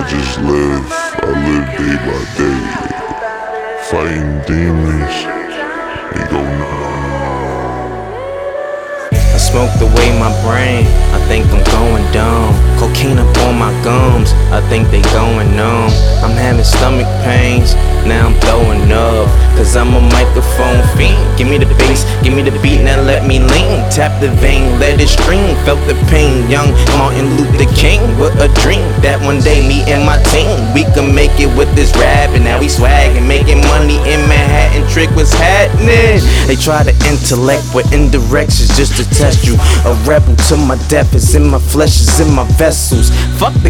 I live day by day, fighting demons. They go I smoked away my brain, I think I'm going dumb. Cocaine up on my gums, I think they going numb. I'm having stomach pains, now I'm throwing up. Cause I'm a microphone fiend. Give me the bass, give me the beat, now let me lean. Tap the vein, let it stream. Felt the pain, young Martin Luther King. With a dream that one day me and my team, we can make it with this rap. And now we swaggin', making money in Manhattan. Trick what's happening. They try to intellect with indirections just to test you. A rebel to my death is in my flesh, is in my vessels. Fuck the